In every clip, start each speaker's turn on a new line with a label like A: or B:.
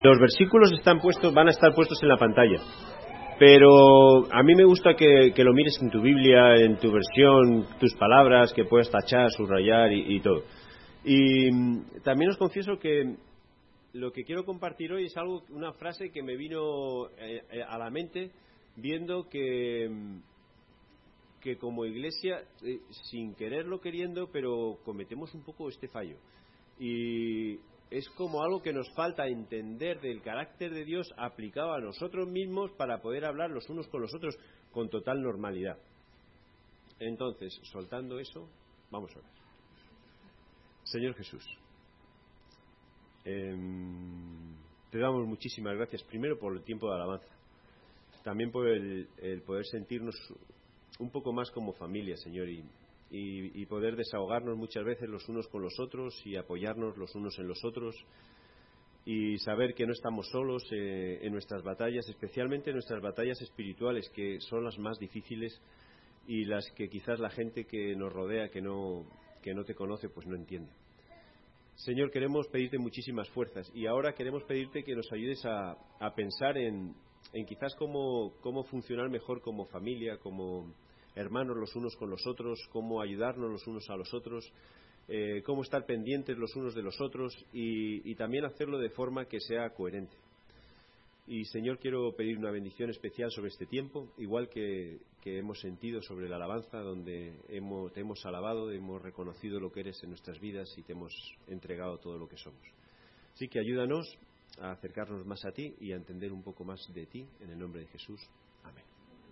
A: Los versículos van a estar puestos en la pantalla, pero a mí me gusta que lo mires en tu Biblia, en tu versión, tus palabras, que puedes tachar, subrayar y todo. Y también os confieso que lo que quiero compartir hoy es una frase que me vino a la mente viendo que como iglesia, sin quererlo queriendo, pero cometemos un poco este fallo. Y es como algo que nos falta entender del carácter de Dios aplicado a nosotros mismos para poder hablar los unos con los otros con total normalidad. Entonces, soltando eso, vamos a ver. Señor Jesús, te damos muchísimas gracias, primero por el tiempo de alabanza, también por el poder sentirnos un poco más como familia, Señor, y poder desahogarnos muchas veces los unos con los otros y apoyarnos los unos en los otros y saber que no estamos solos en nuestras batallas, especialmente en nuestras batallas espirituales, que son las más difíciles y las que quizás la gente que nos rodea, que no te conoce, pues no entiende. Señor, queremos pedirte muchísimas fuerzas y ahora queremos pedirte que nos ayudes a pensar en quizás cómo funcionar mejor como familia, como hermanos los unos con los otros, cómo ayudarnos los unos a los otros, cómo estar pendientes los unos de los otros y también hacerlo de forma que sea coherente. Y Señor, quiero pedir una bendición especial sobre este tiempo, igual que hemos sentido sobre la alabanza, donde te hemos alabado, hemos reconocido lo que eres en nuestras vidas y te hemos entregado todo lo que somos. Así que ayúdanos a acercarnos más a ti y a entender un poco más de ti, en el nombre de Jesús. Amén.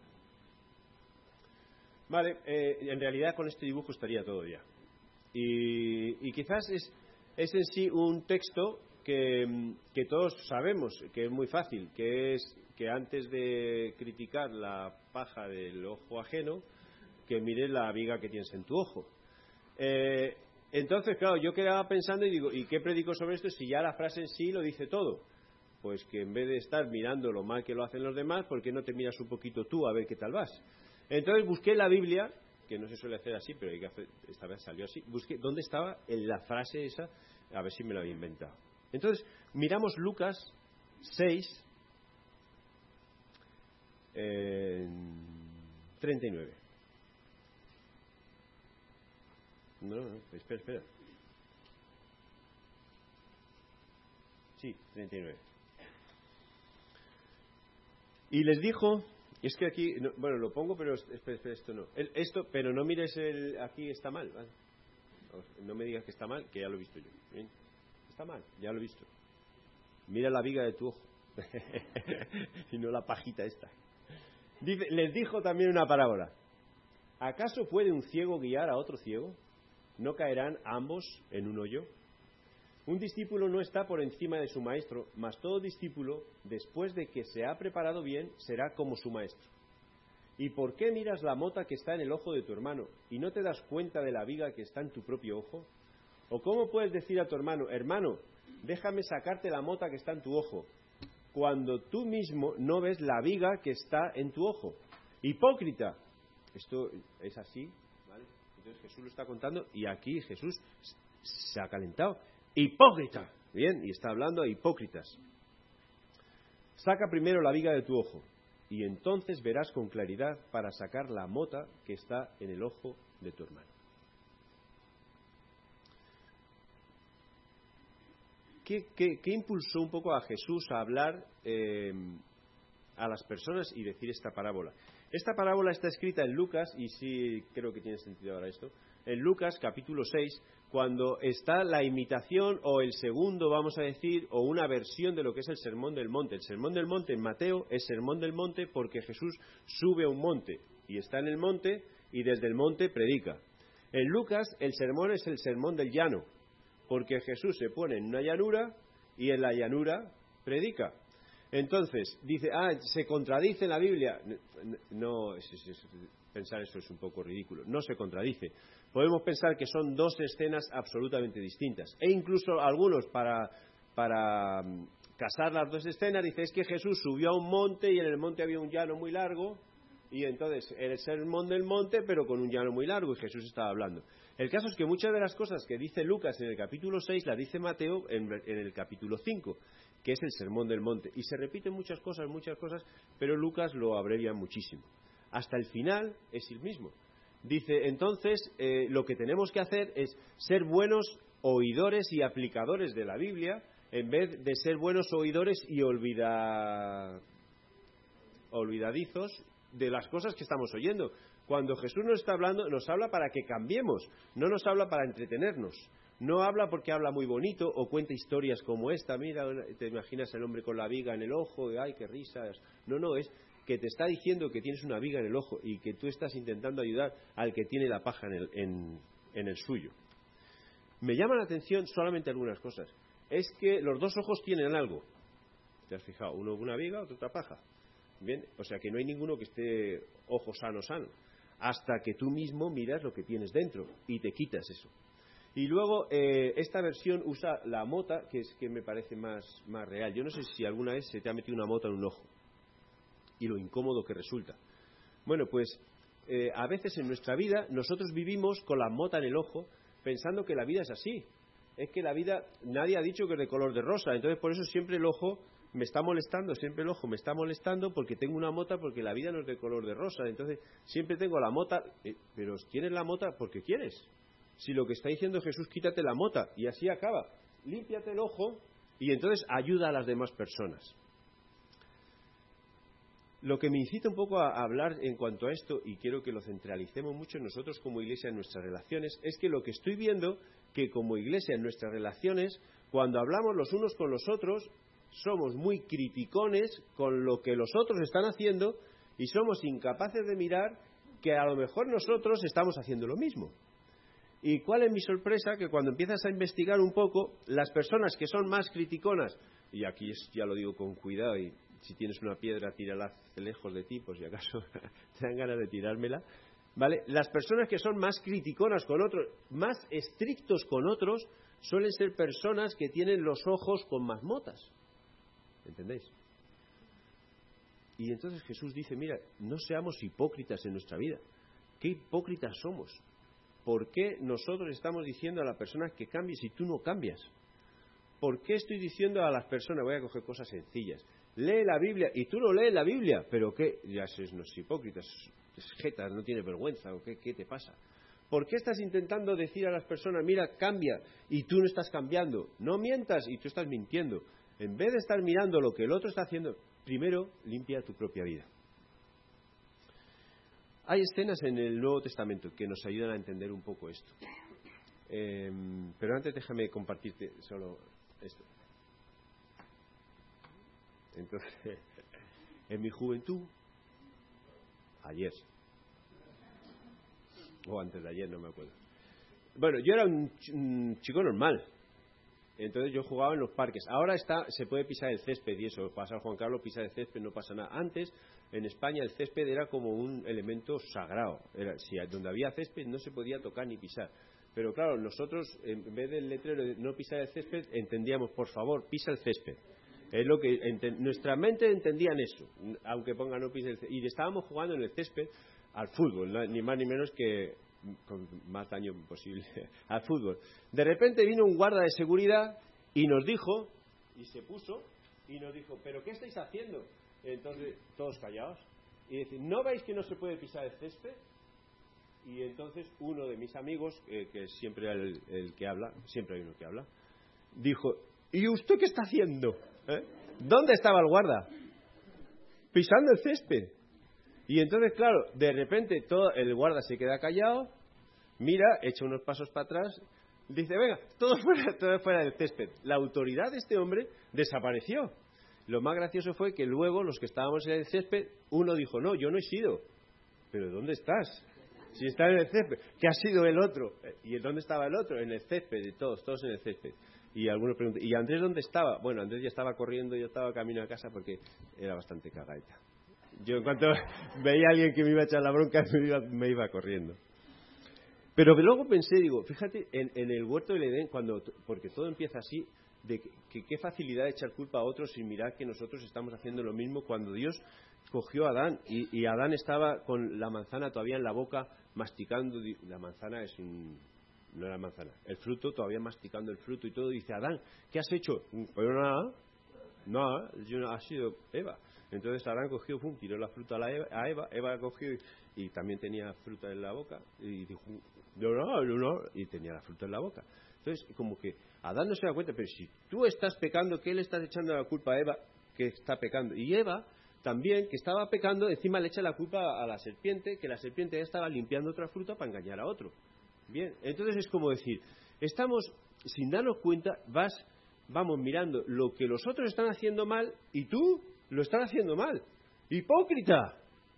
A: Vale, en realidad con este dibujo estaría todo ya. Y quizás es en sí un texto que todos sabemos, que es muy fácil, que es que antes de criticar la paja del ojo ajeno, que mires la viga que tienes en tu ojo. Entonces, claro, yo quedaba pensando y digo, ¿y qué predico sobre esto si ya la frase en sí lo dice todo? Pues que en vez de estar mirando lo mal que lo hacen los demás, ¿por qué no te miras un poquito tú a ver qué tal vas? Entonces busqué en la Biblia, que no se suele hacer así, pero esta vez salió así, busqué dónde estaba la frase esa, a ver si me lo había inventado. Entonces, miramos Lucas 6, 39. No, espera. Sí, 39. Y les dijo, es que aquí, bueno, lo pongo, pero espera, esto no. Pero no mires aquí está mal, ¿vale? No me digas que está mal, que ya lo he visto yo. ¿Bien? Está mal, ya lo he visto. Mira la viga de tu ojo y no la pajita esta. Les dijo también una parábola. ¿Acaso puede un ciego guiar a otro ciego? ¿No caerán ambos en un hoyo? Un discípulo no está por encima de su maestro, mas todo discípulo, después de que se ha preparado bien, será como su maestro. ¿Y por qué miras la mota que está en el ojo de tu hermano y no te das cuenta de la viga que está en tu propio ojo? ¿O cómo puedes decir a tu hermano, hermano, déjame sacarte la mota que está en tu ojo, cuando tú mismo no ves la viga que está en tu ojo? Hipócrita. Esto es así, ¿vale? Entonces Jesús lo está contando y aquí Jesús se ha calentado. Hipócrita. Bien, y está hablando a hipócritas. Saca primero la viga de tu ojo y entonces verás con claridad para sacar la mota que está en el ojo de tu hermano. ¿Qué impulsó un poco a Jesús a hablar a las personas y decir esta parábola? Esta parábola está escrita en Lucas, y sí creo que tiene sentido ahora esto, en Lucas capítulo 6, cuando está la imitación o el segundo, vamos a decir, o una versión de lo que es el Sermón del Monte. El Sermón del Monte en Mateo es Sermón del Monte porque Jesús sube a un monte y está en el monte y desde el monte predica. En Lucas el sermón es el Sermón del Llano, porque Jesús se pone en una llanura y en la llanura predica. Entonces, dice, se contradice la Biblia. No, pensar eso es un poco ridículo. No se contradice. Podemos pensar que son dos escenas absolutamente distintas. E incluso algunos, para casar las dos escenas, dice, es que Jesús subió a un monte y en el monte había un llano muy largo, y entonces el sermón del monte, pero con un llano muy largo, y Jesús estaba hablando. El caso es que muchas de las cosas que dice Lucas en el capítulo 6 las dice Mateo en el capítulo 5. que es el Sermón del Monte. Y se repiten muchas cosas, pero Lucas lo abrevia muchísimo. Hasta el final es el mismo. Dice, entonces, lo que tenemos que hacer es ser buenos oidores y aplicadores de la Biblia, en vez de ser buenos oidores y olvidadizos de las cosas que estamos oyendo. Cuando Jesús nos está hablando, nos habla para que cambiemos, no nos habla para entretenernos. No habla porque habla muy bonito o cuenta historias como esta. Mira, te imaginas el hombre con la viga en el ojo, ¡ay, qué risas! No, es que te está diciendo que tienes una viga en el ojo y que tú estás intentando ayudar al que tiene la paja en el suyo. Me llama la atención solamente algunas cosas. Es que los dos ojos tienen algo. ¿Te has fijado? Uno una viga, otro otra paja. Bien, o sea que no hay ninguno que esté ojo sano. Hasta que tú mismo miras lo que tienes dentro y te quitas eso. Y luego esta versión usa la mota, que es que me parece más real. Yo no sé si alguna vez se te ha metido una mota en un ojo y lo incómodo que resulta. Bueno, pues a veces en nuestra vida nosotros vivimos con la mota en el ojo pensando que la vida es así. Es que la vida, nadie ha dicho que es de color de rosa, entonces por eso siempre el ojo me está molestando, porque tengo una mota, porque la vida no es de color de rosa, entonces siempre tengo la mota, pero tienes la mota porque quieres. Si lo que está diciendo Jesús, quítate la mota, y así acaba, límpiate el ojo, y entonces ayuda a las demás personas. Lo que me incita un poco a hablar en cuanto a esto, y quiero que lo centralicemos mucho nosotros como iglesia en nuestras relaciones, es que lo que estoy viendo, que como iglesia en nuestras relaciones, cuando hablamos los unos con los otros, somos muy criticones con lo que los otros están haciendo y somos incapaces de mirar que a lo mejor nosotros estamos haciendo lo mismo. ¿Y cuál es mi sorpresa? Que cuando empiezas a investigar un poco, las personas que son más criticonas, y aquí ya lo digo con cuidado, y si tienes una piedra, tírala lejos de ti, por si acaso te dan ganas de tirármela, ¿vale? Las personas que son más criticonas con otros, más estrictos con otros, suelen ser personas que tienen los ojos con más motas. ¿Entendéis? Y entonces Jesús dice, mira, no seamos hipócritas en nuestra vida. ¿Qué hipócritas somos? ¿Por qué nosotros estamos diciendo a la persona que cambie si tú no cambias? ¿Por qué estoy diciendo a las personas, voy a coger cosas sencillas, lee la Biblia, y tú no lees la Biblia, pero qué, ya no es hipócrita, es jeta, no tiene vergüenza, o qué te pasa? ¿Por qué estás intentando decir a las personas, mira, cambia, y tú no estás cambiando? No mientas, y tú estás mintiendo. En vez de estar mirando lo que el otro está haciendo, primero limpia tu propia vida. Hay escenas en el Nuevo Testamento que nos ayudan a entender un poco esto. Pero antes déjame compartirte solo esto. Entonces, en mi juventud, ayer, o antes de ayer, no me acuerdo. Bueno, yo era un chico normal. Entonces yo jugaba en los parques. Ahora se puede pisar el césped y eso. Pasa Juan Carlos, pisa el césped, no pasa nada. Antes, en España, el césped era como un elemento sagrado. Donde había césped no se podía tocar ni pisar. Pero claro, nosotros, en vez del letrero de no pisar el césped, entendíamos, por favor, pisa el césped. Es lo que nuestra mente entendían eso, aunque ponga no pisa el césped. Y estábamos jugando en el césped al fútbol, ni más ni menos que con más daño posible al fútbol. De repente vino un guarda de seguridad y nos dijo, y se puso y nos dijo, ¿pero qué estáis haciendo? Entonces todos callados y decir, ¿no veis que no se puede pisar el césped? Y entonces uno de mis amigos, que siempre el que habla, siempre hay uno que habla, dijo, ¿y usted qué está haciendo? ¿Dónde estaba el guarda? Pisando el césped. Y entonces, claro, de repente todo el guarda se queda callado, mira, echa unos pasos para atrás, dice, venga, todo fuera del césped. La autoridad de este hombre desapareció. Lo más gracioso fue que luego los que estábamos en el césped, uno dijo, no, yo no he sido. ¿Pero dónde estás? Si está en el césped, ¿qué ha sido el otro? ¿Y dónde estaba el otro? En el césped, de todos en el césped. Y algunos preguntan, ¿y Andrés dónde estaba? Bueno, Andrés ya estaba corriendo, yo estaba camino a casa porque era bastante cagadita. Yo en cuanto veía a alguien que me iba a echar la bronca, me iba corriendo. Pero luego pensé, digo, fíjate, en el huerto del Edén, porque todo empieza así, de que qué facilidad de echar culpa a otros sin mirar que nosotros estamos haciendo lo mismo cuando Dios cogió a Adán y Adán estaba con la manzana todavía en la boca, masticando, la manzana no era manzana, el fruto, todavía masticando el fruto y todo, dice, Adán, ¿qué has hecho? Pues nada. No, ha sido Eva. Entonces Adán cogió, tiró la fruta a Eva. Eva cogió y también tenía fruta en la boca. Y dijo, no. Y tenía la fruta en la boca. Entonces, como que Adán no se da cuenta, pero si tú estás pecando, ¿qué le estás echando la culpa a Eva que está pecando? Y Eva también, que estaba pecando, encima le echa la culpa a la serpiente, que la serpiente ya estaba limpiando otra fruta para engañar a otro. Bien, entonces es como decir, estamos, sin darnos cuenta, vamos mirando lo que los otros están haciendo mal y tú lo estás haciendo mal. ¡Hipócrita!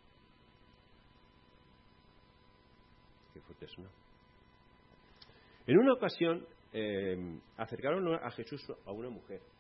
A: Qué fuerte es, ¿no? En una ocasión acercaron a Jesús a una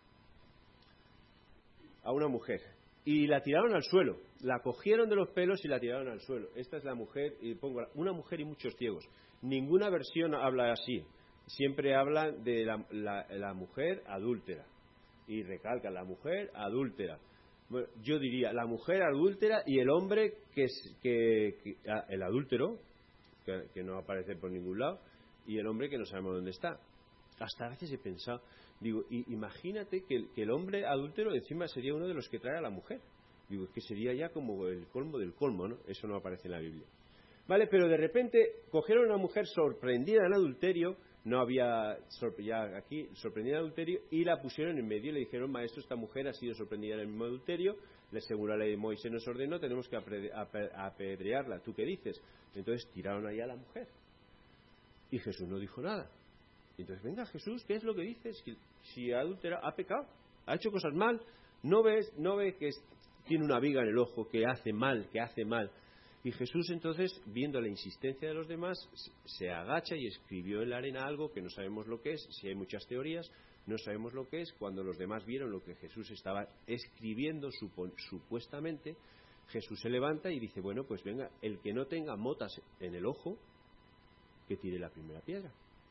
A: mujer y la tiraron al suelo, la cogieron de los pelos y la tiraron al suelo. Esta es la mujer, y pongo una mujer y muchos ciegos. Ninguna versión habla así, siempre hablan de la mujer adúltera y recalca la mujer adúltera. Bueno, yo diría la mujer adúltera y el hombre el adúltero, que no aparece por ningún lado, y el hombre que no sabemos dónde está. Hasta a veces he pensado, digo, imagínate que el hombre adúltero encima sería uno de los que trae a la mujer. Digo, es que sería ya como el colmo del colmo, ¿no? Eso no aparece en la Biblia. Vale, pero de repente cogieron a una mujer sorprendida en adulterio, no había ya aquí sorprendida en adulterio, y la pusieron en medio y le dijeron, maestro, esta mujer ha sido sorprendida en el mismo adulterio, según la ley de Moisés nos ordenó, tenemos que apedrearla. ¿Tú qué dices? Entonces tiraron ahí a la mujer. Y Jesús no dijo nada. Entonces, venga Jesús, ¿qué es lo que dices? Si adúltera, ha pecado, ha hecho cosas mal, no ve que tiene una viga en el ojo, que hace mal. Y Jesús entonces, viendo la insistencia de los demás, se agacha y escribió en la arena algo que no sabemos lo que es. Si hay muchas teorías, no sabemos lo que es. Cuando los demás vieron lo que Jesús estaba escribiendo supuestamente, Jesús se levanta y dice, bueno, pues venga, el que no tenga motas en el ojo, que tire la primera piedra.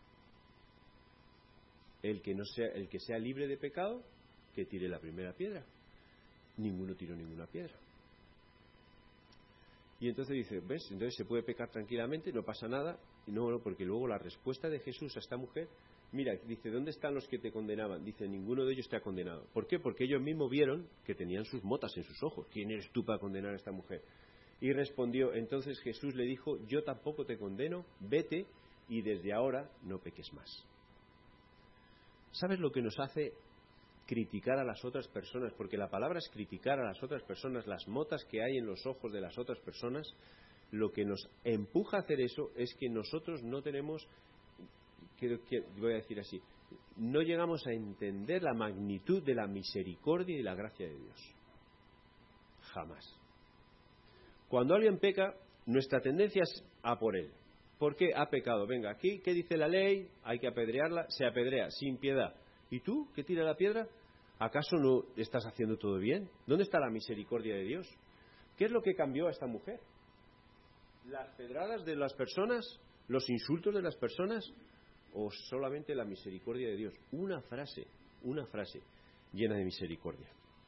A: El que sea libre de pecado, que tire la primera piedra. Ninguno tiró ninguna piedra. Y entonces dice, ¿ves? Entonces se puede pecar tranquilamente, no pasa nada. Y no, porque luego la respuesta de Jesús a esta mujer, mira, dice, ¿dónde están los que te condenaban? Dice, ninguno de ellos te ha condenado. ¿Por qué? Porque ellos mismos vieron que tenían sus motas en sus ojos. ¿Quién eres tú para condenar a esta mujer? Y respondió, entonces Jesús le dijo, yo tampoco te condeno, vete y desde ahora no peques más. ¿Sabes lo que nos hace criticar a las otras personas? Porque la palabra es criticar a las otras personas, las motas que hay en los ojos de las otras personas. Lo que nos empuja a hacer eso es que nosotros no tenemos, voy a decir así, no llegamos a entender la magnitud de la misericordia y la gracia de Dios. Jamás. Cuando alguien peca, nuestra tendencia es a por él. ¿Por qué ha pecado? Venga, aquí, ¿qué dice la ley? Hay que apedrearla. Se apedrea, sin piedad. ¿Y tú, que tira la piedra? ¿Acaso no estás haciendo todo bien? ¿Dónde está la misericordia de Dios? ¿Qué es lo que cambió a esta mujer? ¿Las pedradas de las personas? ¿Los insultos de las personas? ¿O solamente la misericordia de Dios? Una frase llena de misericordia.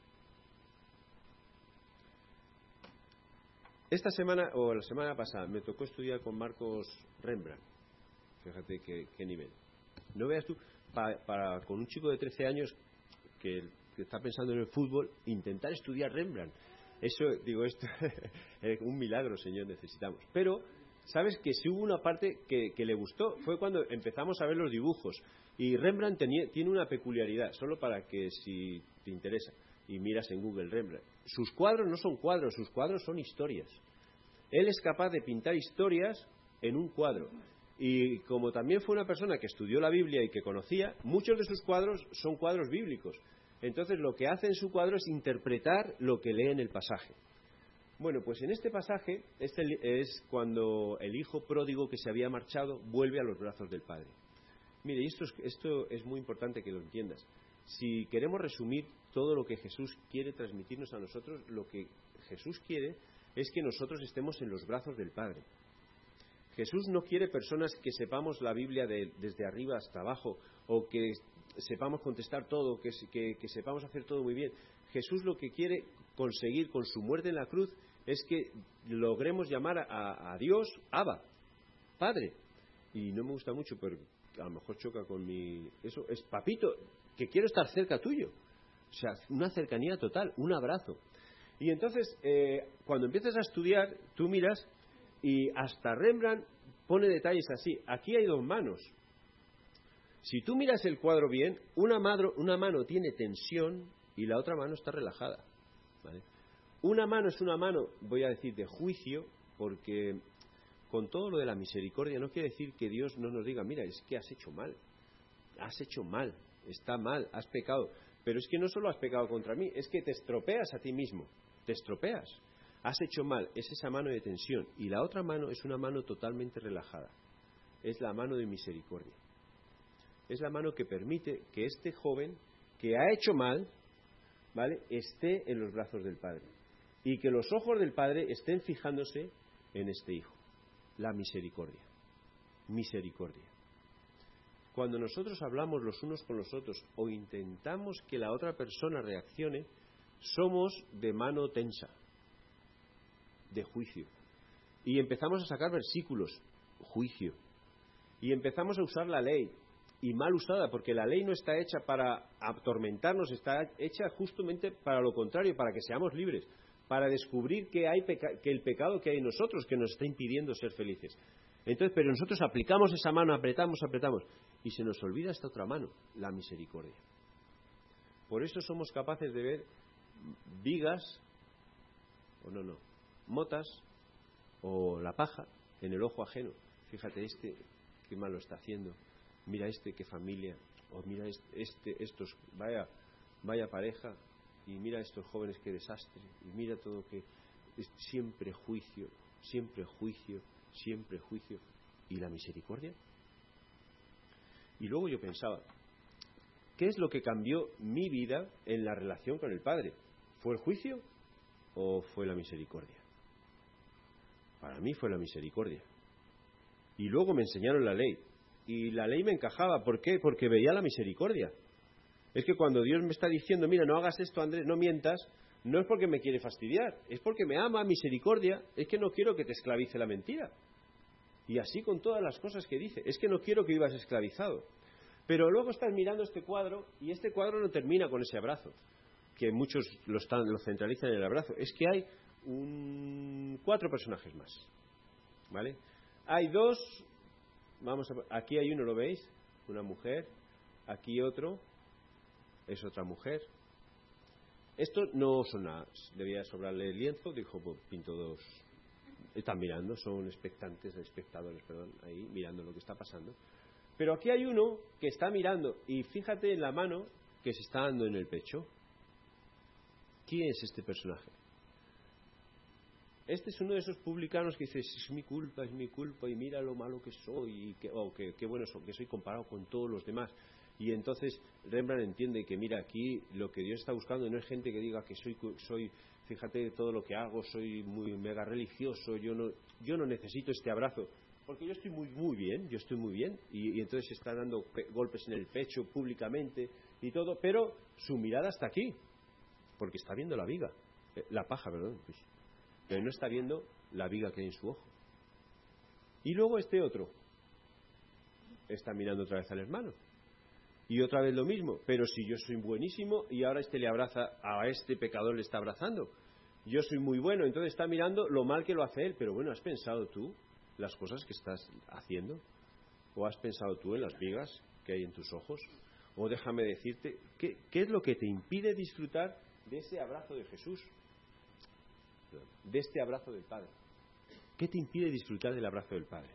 A: Esta semana, o la semana pasada, me tocó estudiar con Marcos Rembrandt. Fíjate qué nivel. No veas tú, con un chico de 13 años que está pensando en el fútbol, intentar estudiar Rembrandt. Eso, digo, esto es un milagro, Señor, necesitamos. Pero, ¿sabes que si hubo una parte que le gustó? Fue cuando empezamos a ver los dibujos. Y Rembrandt tiene una peculiaridad, solo para que si te interesa y miras en Google Rembrandt. Sus cuadros no son cuadros, sus cuadros son historias. Él es capaz de pintar historias en un cuadro. Y como también fue una persona que estudió la Biblia y que conocía, muchos de sus cuadros son cuadros bíblicos. Entonces lo que hace en su cuadro es interpretar lo que lee en el pasaje. Bueno, pues en este pasaje es cuando el hijo pródigo que se había marchado vuelve a los brazos del Padre. Mire, esto es muy importante que lo entiendas. Si queremos resumir todo lo que Jesús quiere transmitirnos a nosotros, lo que Jesús quiere es que nosotros estemos en los brazos del Padre. Jesús no quiere personas que sepamos la Biblia desde arriba hasta abajo, o que sepamos contestar todo, que sepamos hacer todo muy bien. Jesús lo que quiere conseguir con su muerte en la cruz es que logremos llamar a Dios Abba, Padre. Y no me gusta mucho, pero a lo mejor choca con eso es papito, que quiero estar cerca tuyo. O sea, una cercanía total, un abrazo. Y entonces, cuando empiezas a estudiar, tú miras y hasta Rembrandt pone detalles así. Aquí hay dos manos. Si tú miras el cuadro bien, una mano tiene tensión y la otra mano está relajada, ¿vale? Una mano es una mano, voy a decir, de juicio, porque con todo lo de la misericordia no quiere decir que Dios no nos diga, mira, es que has hecho mal, está mal, has pecado. Pero es que no solo has pecado contra mí, es que te estropeas a ti mismo, te estropeas. Has hecho mal, es esa mano de tensión. Y la otra mano es una mano totalmente relajada. Es la mano de misericordia. Es la mano que permite que este joven que ha hecho mal, ¿vale?, esté en los brazos del Padre. Y que los ojos del Padre estén fijándose en este hijo. La misericordia. Misericordia. Cuando nosotros hablamos los unos con los otros o intentamos que la otra persona reaccione, somos de mano tensa, de juicio. Y empezamos a sacar versículos, juicio. Y empezamos a usar la ley, y mal usada, porque la ley no está hecha para atormentarnos, está hecha justamente para lo contrario, para que seamos libres, para descubrir que el pecado que hay en nosotros que nos está impidiendo ser felices. Entonces, pero nosotros aplicamos esa mano, apretamos, y se nos olvida esta otra mano, la misericordia. Por eso somos capaces de ver vigas, motas, o la paja en el ojo ajeno. Fíjate, qué mal lo está haciendo. Mira qué familia. O mira estos, vaya pareja. Y mira estos jóvenes, qué desastre. Y mira todo que es siempre juicio. ¿Y la misericordia? Y luego yo pensaba, ¿qué es lo que cambió mi vida en la relación con el Padre? ¿Fue el juicio o fue la misericordia? Para mí fue la misericordia. Y luego me enseñaron la ley. Y la ley me encajaba. ¿Por qué? Porque veía la misericordia. Es que cuando Dios me está diciendo, mira, no hagas esto, Andrés, no mientas, no es porque me quiere fastidiar, es porque me ama, misericordia, es que no quiero que te esclavice la mentira. Y así con todas las cosas que dice, es que no quiero que vivas esclavizado. Pero luego estás mirando este cuadro, y este cuadro no termina con ese abrazo, que muchos lo centralizan en el abrazo. Es que hay 4 personajes más, ¿vale? Hay 2, aquí hay uno, ¿lo veis? Una mujer, aquí otro, es otra mujer. Esto no son nada, debía sobrarle el lienzo, dijo, pues pinto 2. Están mirando, son espectadores, ahí mirando lo que está pasando. Pero aquí hay uno que está mirando, y fíjate en la mano que se está dando en el pecho. ¿Quién es este personaje? Este es uno de esos publicanos que dice, es mi culpa, y mira lo malo que soy, y qué bueno soy, que soy comparado con todos los demás. Y entonces Rembrandt entiende que, mira, aquí lo que Dios está buscando no es gente que diga que soy fíjate todo lo que hago, soy muy mega religioso, yo no necesito este abrazo, porque yo estoy muy bien, y entonces está dando golpes en el pecho públicamente y todo, pero su mirada está aquí, porque está viendo la viga, la paja, perdón, pues, pero no está viendo la viga que hay en su ojo. Y luego este otro está mirando otra vez al hermano. Y otra vez lo mismo, pero si yo soy buenísimo y ahora le abraza, a este pecador le está abrazando. Yo soy muy bueno, entonces está mirando lo mal que lo hace él. Pero bueno, ¿has pensado tú las cosas que estás haciendo? ¿O has pensado tú en las vigas que hay en tus ojos? O déjame decirte, ¿qué es lo que te impide disfrutar de ese abrazo de Jesús? De este abrazo del Padre. ¿Qué te impide disfrutar del abrazo del Padre?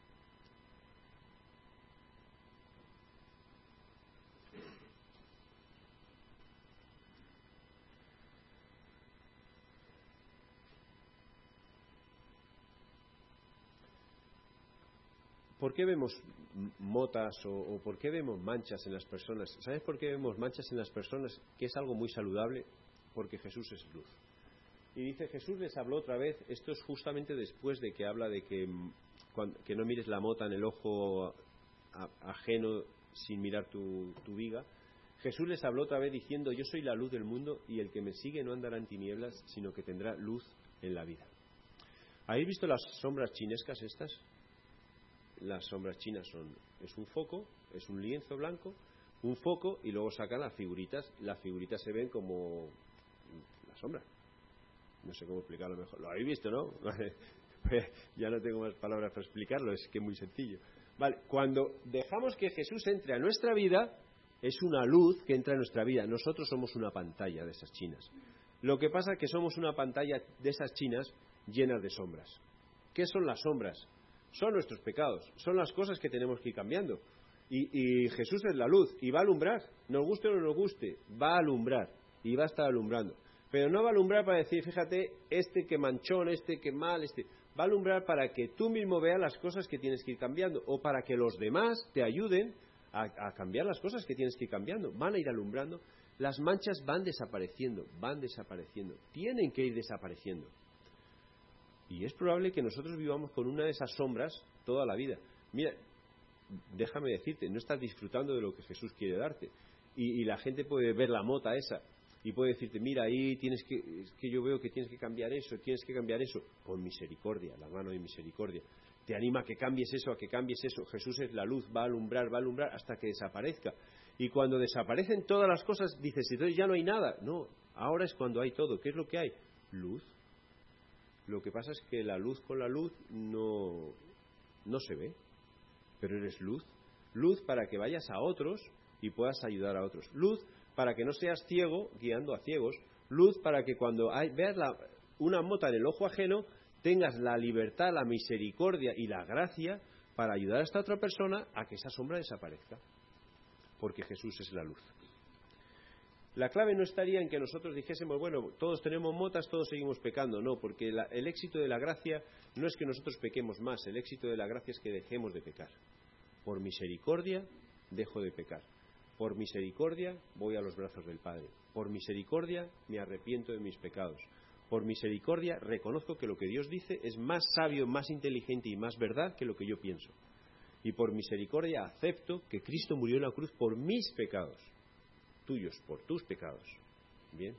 A: ¿Por qué vemos motas o por qué vemos manchas en las personas? ¿Sabes por qué vemos manchas en las personas? Que es algo muy saludable, porque Jesús es luz. Y dice, Jesús les habló otra vez, esto es justamente después de que habla de que no mires la mota en el ojo ajeno sin mirar tu viga. Jesús les habló otra vez diciendo, yo soy la luz del mundo y el que me sigue no andará en tinieblas, sino que tendrá luz en la vida. ¿Habéis visto las sombras chinescas estas? Las sombras chinas es un foco, es un lienzo blanco un foco y luego sacan las figuritas. Las figuritas se ven como la sombra. No sé cómo explicarlo mejor. Lo habéis visto, ¿no? Pues ya no tengo más palabras para explicarlo, es que es muy sencillo. Vale, cuando dejamos que Jesús entre a nuestra vida, es una luz que entra en nuestra vida. Nosotros somos una pantalla de esas chinas. Lo que pasa es que somos una pantalla de esas chinas llenas de sombras. ¿Qué son las sombras? Son nuestros pecados, son las cosas que tenemos que ir cambiando. Y Jesús es la luz y va a alumbrar, nos guste o no nos guste, va a alumbrar y va a estar alumbrando. Pero no va a alumbrar para decir, fíjate, este que manchón, este que mal, este... Va a alumbrar para que tú mismo veas las cosas que tienes que ir cambiando o para que los demás te ayuden a cambiar las cosas que tienes que ir cambiando. Van a ir alumbrando. Las manchas van desapareciendo, tienen que ir desapareciendo. Y es probable que nosotros vivamos con una de esas sombras toda la vida. Mira, déjame decirte, no estás disfrutando de lo que Jesús quiere darte. Y la gente puede ver la mota esa y puede decirte, mira, ahí es que yo veo que tienes que cambiar eso, con misericordia, la mano de misericordia. Te anima a que cambies eso, Jesús es la luz, va a alumbrar hasta que desaparezca. Y cuando desaparecen todas las cosas, dices, entonces ya no hay nada. No, ahora es cuando hay todo. ¿Qué es lo que hay? Luz. Lo que pasa es que la luz con la luz no se ve, pero eres luz. Luz para que vayas a otros y puedas ayudar a otros. Luz para que no seas ciego guiando a ciegos. Luz para que cuando veas una mota en el ojo ajeno, tengas la libertad, la misericordia y la gracia para ayudar a esta otra persona a que esa sombra desaparezca. Porque Jesús es la luz. La clave no estaría en que nosotros dijésemos, bueno, todos tenemos motas, todos seguimos pecando. No, porque el éxito de la gracia no es que nosotros pequemos más, el éxito de la gracia es que dejemos de pecar. Por misericordia, dejo de pecar. Por misericordia, voy a los brazos del Padre. Por misericordia, me arrepiento de mis pecados. Por misericordia, reconozco que lo que Dios dice es más sabio, más inteligente y más verdad que lo que yo pienso. Y por misericordia, acepto que Cristo murió en la cruz por mis pecados. Tuyos, por tus pecados. Bien.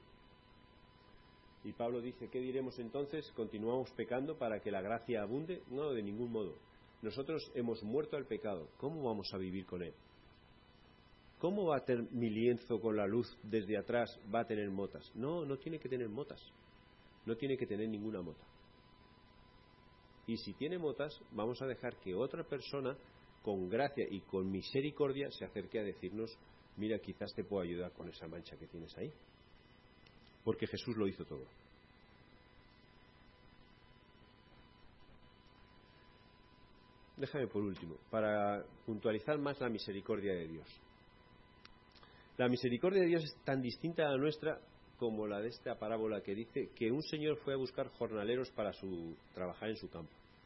A: Y Pablo dice, ¿qué diremos entonces? ¿Continuamos pecando para que la gracia abunde? No, de ningún modo. Nosotros hemos muerto al pecado. ¿Cómo vamos a vivir con él? ¿Cómo va a tener mi lienzo con la luz desde atrás? ¿Va a tener motas? No, no tiene que tener motas. No tiene que tener ninguna mota. Y si tiene motas, vamos a dejar que otra persona, con gracia y con misericordia, se acerque a decirnos, mira, quizás te puedo ayudar con esa mancha que tienes ahí. Porque Jesús lo hizo todo. Déjame por último, para puntualizar más la misericordia de Dios. La misericordia de Dios es tan distinta a la nuestra como la de esta parábola que dice que un señor fue a buscar jornaleros para trabajar en su campo.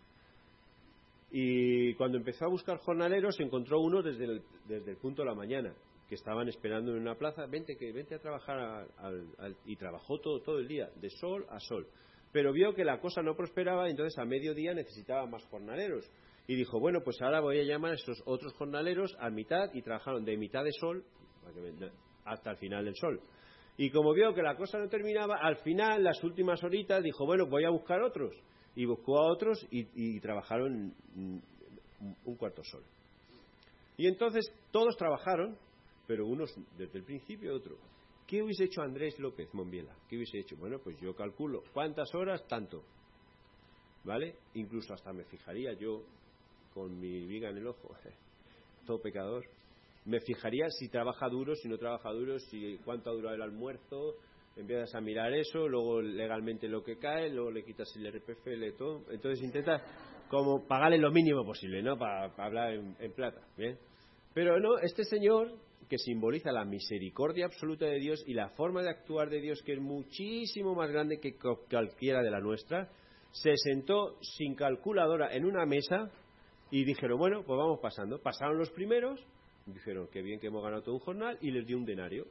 A: Y cuando empezó a buscar jornaleros encontró uno desde el punto de la mañana, que estaban esperando en una plaza, vente a trabajar y trabajó todo el día, de sol a sol. Pero vio que la cosa no prosperaba, entonces a mediodía necesitaba más jornaleros. Y dijo, bueno, pues ahora voy a llamar a estos otros jornaleros a mitad, y trabajaron de mitad de sol hasta el final del sol. Y como vio que la cosa no terminaba, al final, las últimas horitas, dijo, bueno, voy a buscar otros. Y buscó a otros y trabajaron un cuarto sol. Y entonces todos trabajaron, pero unos desde el principio y otros. ¿Qué hubiese hecho Andrés López Monbiela? ¿Qué hubiese hecho? Bueno, pues yo calculo, ¿cuántas horas? Tanto. ¿Vale? Incluso hasta me fijaría yo, con mi viga en el ojo, todo pecador, me fijaría si trabaja duro, si no trabaja duro, si cuánto ha durado el almuerzo, empiezas a mirar eso, luego legalmente lo que cae, luego le quitas el RPF, todo. Entonces intentas como pagarle lo mínimo posible, ¿no? Para hablar en plata, ¿bien? Pero no, este señor, que simboliza la misericordia absoluta de Dios y la forma de actuar de Dios, que es muchísimo más grande que cualquiera de la nuestra, se sentó sin calculadora en una mesa y dijeron, bueno, pues vamos pasando. Pasaron los primeros, dijeron, qué bien que hemos ganado todo un jornal, y les dio un denario.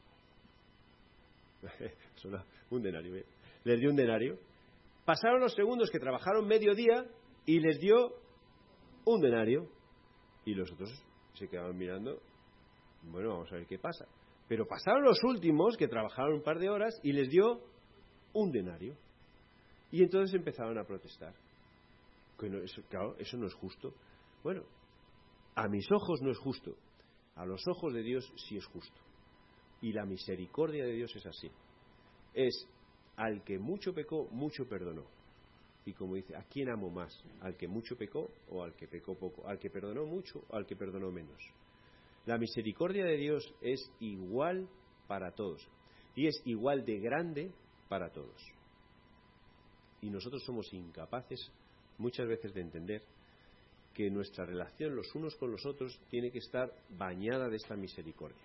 A: Un denario, ¿eh? Les dio un denario. Pasaron los segundos, que trabajaron mediodía, y les dio un denario. Y los otros se quedaban mirando, bueno, vamos a ver qué pasa. Pero pasaron los últimos, que trabajaron un par de horas, y les dio un denario. Y entonces empezaron a protestar. Claro, eso no es justo. Bueno, a mis ojos no es justo, A los ojos de Dios sí es justo. Y la misericordia de Dios es así. Es al que mucho pecó, mucho perdonó. Y como dice, ¿a quién amo más? ¿Al que mucho pecó o al que pecó poco? ¿Al que perdonó mucho o al que perdonó menos? La misericordia de Dios es igual para todos. Y es igual de grande para todos. Y nosotros somos incapaces muchas veces de entender que nuestra relación los unos con los otros tiene que estar bañada de esta misericordia.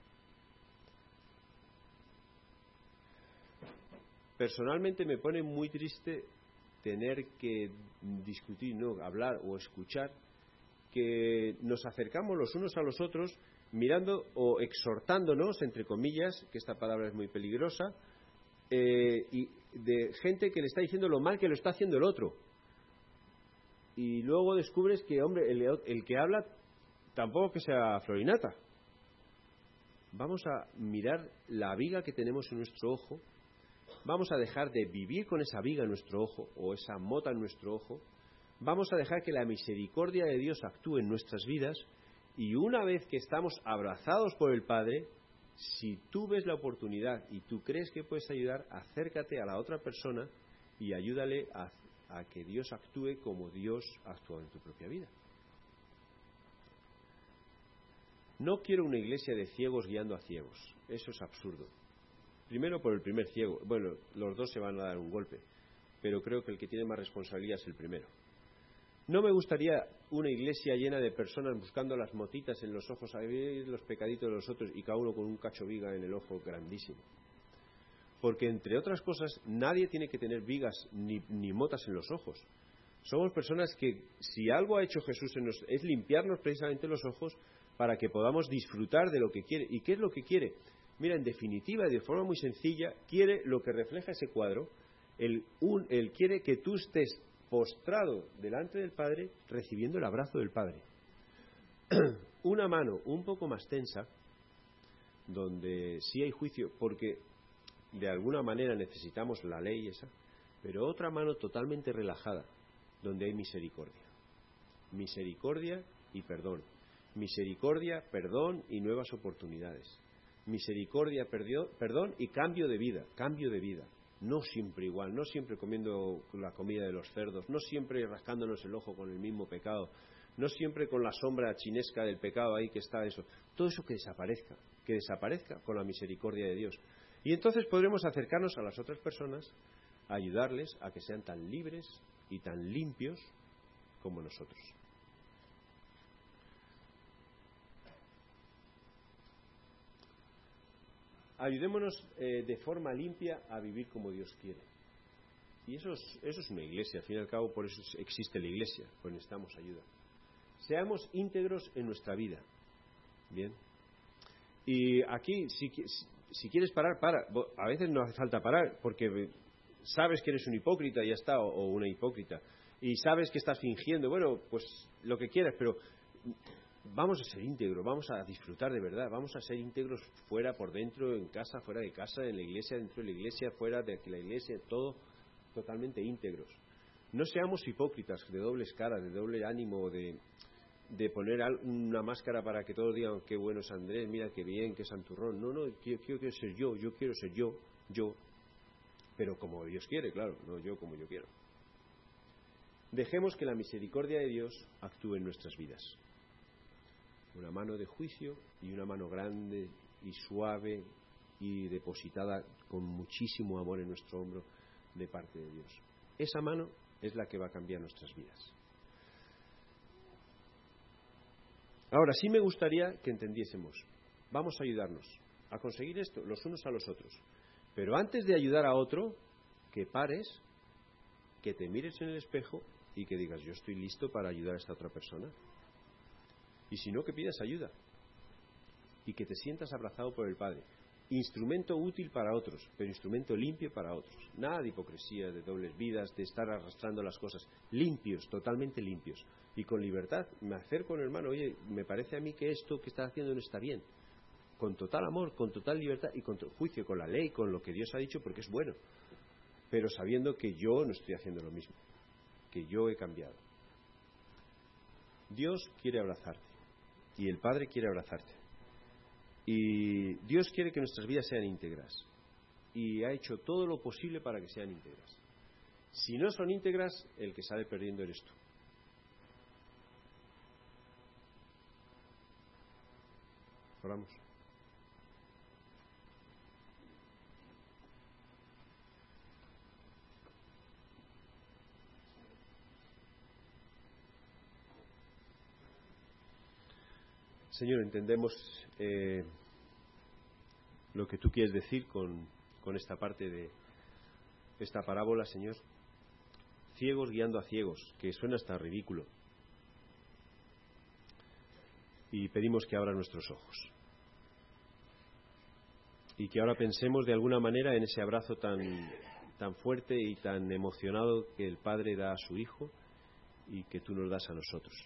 A: Personalmente me pone muy triste tener que discutir, no, hablar o escuchar que nos acercamos los unos a los otros mirando o exhortándonos, entre comillas, que esta palabra es muy peligrosa, y de gente que le está diciendo lo mal que lo está haciendo el otro. Y luego descubres que, hombre, el que habla tampoco que sea florinata. Vamos a mirar la viga que tenemos en nuestro ojo. Vamos a dejar de vivir con esa viga en nuestro ojo o esa mota en nuestro ojo. Vamos a dejar que la misericordia de Dios actúe en nuestras vidas. Y una vez que estamos abrazados por el Padre, si tú ves la oportunidad y tú crees que puedes ayudar, acércate a la otra persona y ayúdale a que Dios actúe como Dios actúa en tu propia vida. No quiero una iglesia de ciegos guiando a ciegos. Eso es absurdo. Primero por el primer ciego. Bueno, los dos se van a dar un golpe, pero creo que el que tiene más responsabilidad es el primero. No me gustaría una iglesia llena de personas buscando las motitas en los ojos, a ver los pecaditos de los otros y cada uno con un cacho viga en el ojo grandísimo. Porque, entre otras cosas, nadie tiene que tener vigas ni motas en los ojos. Somos personas que, si algo ha hecho Jesús es limpiarnos precisamente los ojos para que podamos disfrutar de lo que quiere. ¿Y qué es lo que quiere? Mira, en definitiva, de forma muy sencilla, quiere lo que refleja ese cuadro. Él quiere que tú estés postrado delante del Padre, recibiendo el abrazo del Padre. Una mano un poco más tensa, donde sí hay juicio, porque de alguna manera necesitamos la ley esa, pero otra mano totalmente relajada, donde hay misericordia. Misericordia y perdón. Misericordia, perdón y nuevas oportunidades. Misericordia, perdón y cambio de vida. Cambio de vida. No siempre igual, no siempre comiendo la comida de los cerdos, no siempre rascándonos el ojo con el mismo pecado, no siempre con la sombra chinesca del pecado ahí que está eso. Todo eso que desaparezca con la misericordia de Dios. Y entonces podremos acercarnos a las otras personas, ayudarles a que sean tan libres y tan limpios como nosotros. Ayudémonos de forma limpia a vivir como Dios quiere. Y eso es una iglesia, al fin y al cabo por eso existe la iglesia, pues necesitamos ayuda. Seamos íntegros en nuestra vida. Bien. Y aquí, si quieres parar, para. A veces no hace falta parar, porque sabes que eres un hipócrita y ya está, o una hipócrita. Y sabes que estás fingiendo, bueno, pues lo que quieras, pero vamos a ser íntegros, vamos a disfrutar de verdad, vamos a ser íntegros fuera, por dentro, en casa, fuera de casa, en la iglesia, dentro de la iglesia, fuera de la iglesia, todo totalmente íntegros. No seamos hipócritas, de dobles caras, de doble ánimo, de poner una máscara para que todos digan qué bueno es Andrés, mira qué bien, qué santurrón. No, yo quiero ser yo quiero ser yo, pero como Dios quiere, claro, no yo como yo quiero. Dejemos que la misericordia de Dios actúe en nuestras vidas. Una mano de juicio y una mano grande y suave y depositada con muchísimo amor en nuestro hombro de parte de Dios. Esa mano es la que va a cambiar nuestras vidas. Ahora, sí me gustaría que entendiésemos, vamos a ayudarnos a conseguir esto, los unos a los otros. Pero antes de ayudar a otro, que pares, que te mires en el espejo y que digas, yo estoy listo para ayudar a esta otra persona. Y si no, que pidas ayuda. Y que te sientas abrazado por el Padre. Instrumento útil para otros, pero instrumento limpio para otros. Nada de hipocresía, de dobles vidas, de estar arrastrando las cosas. Limpios, totalmente limpios. Y con libertad me acerco al hermano, oye, me parece a mí que esto que estás haciendo no está bien. Con total amor, con total libertad y con juicio, con la ley, con lo que Dios ha dicho, porque es bueno. Pero sabiendo que yo no estoy haciendo lo mismo, que yo he cambiado. Dios quiere abrazarte y el Padre quiere abrazarte. Y Dios quiere que nuestras vidas sean íntegras. Y ha hecho todo lo posible para que sean íntegras. Si no son íntegras, el que sale perdiendo eres tú. Oramos. Señor, entendemos lo que tú quieres decir con esta parte de esta parábola, Señor. Ciegos guiando a ciegos, que suena hasta ridículo. Y pedimos que abra nuestros ojos. Y que ahora pensemos de alguna manera en ese abrazo tan fuerte y tan emocionado que el Padre da a su Hijo y que tú nos das a nosotros.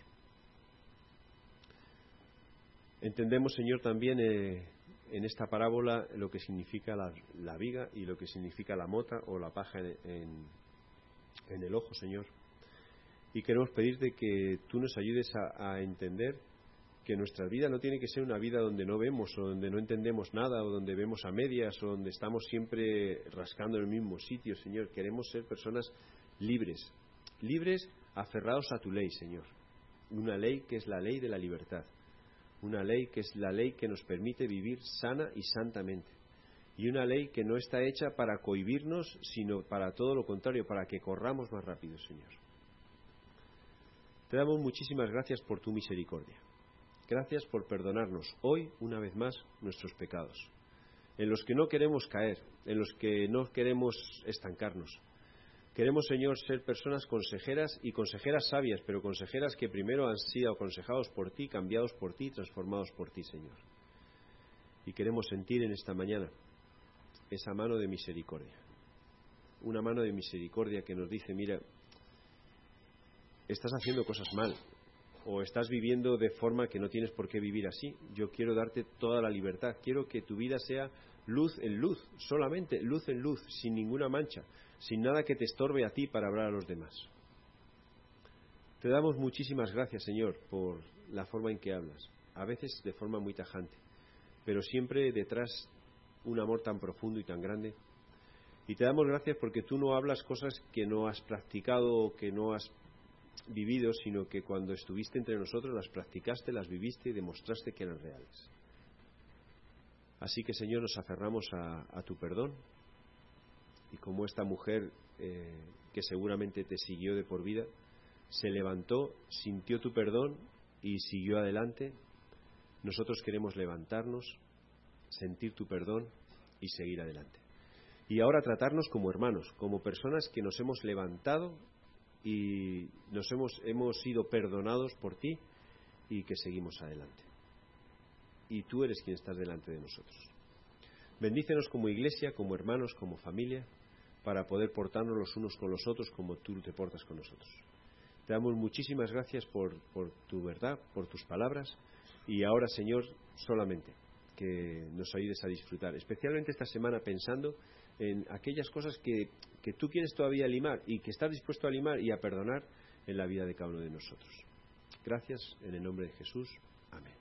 A: Entendemos, Señor, también en esta parábola lo que significa la viga y lo que significa la mota o la paja en el ojo, Señor. Y queremos pedirte que tú nos ayudes a entender que nuestra vida no tiene que ser una vida donde no vemos o donde no entendemos nada o donde vemos a medias o donde estamos siempre rascando en el mismo sitio, Señor. Queremos ser personas libres, aferrados a tu ley, Señor. Una ley que es la ley de la libertad. Una ley que es la ley que nos permite vivir sana y santamente. Y una ley que no está hecha para cohibirnos, sino para todo lo contrario, para que corramos más rápido, Señor. Te damos muchísimas gracias por tu misericordia. Gracias por perdonarnos hoy, una vez más, nuestros pecados, en los que no queremos caer, en los que no queremos estancarnos. Queremos, Señor, ser personas consejeras y consejeras sabias, pero consejeras que primero han sido aconsejados por ti, cambiados por ti, transformados por ti, Señor. Y queremos sentir en esta mañana esa mano de misericordia. Una mano de misericordia que nos dice, mira, estás haciendo cosas mal, o estás viviendo de forma que no tienes por qué vivir así. Yo quiero darte toda la libertad. Quiero que tu vida sea luz en luz, solamente luz en luz, sin ninguna mancha, sin nada que te estorbe a ti para hablar a los demás. Te damos muchísimas gracias, Señor, por la forma en que hablas, a veces de forma muy tajante, pero siempre detrás un amor tan profundo y tan grande. Y te damos gracias porque tú no hablas cosas que no has practicado o que no has vivido, sino que cuando estuviste entre nosotros las practicaste, las viviste y demostraste que eran reales. Así que, Señor, nos aferramos a tu perdón, y como esta mujer que seguramente te siguió de por vida, se levantó, sintió tu perdón y siguió adelante, nosotros queremos levantarnos, sentir tu perdón y seguir adelante. Y ahora tratarnos como hermanos, como personas que nos hemos levantado y hemos sido perdonados por ti y que seguimos adelante. Y tú eres quien estás delante de nosotros. Bendícenos como iglesia, como hermanos, como familia, para poder portarnos los unos con los otros como tú te portas con nosotros. Te damos muchísimas gracias por tu verdad, por tus palabras, y ahora, Señor, solamente que nos ayudes a disfrutar, especialmente esta semana pensando en aquellas cosas que tú quieres todavía limar y que estás dispuesto a limar y a perdonar en la vida de cada uno de nosotros. Gracias en el nombre de Jesús. Amén.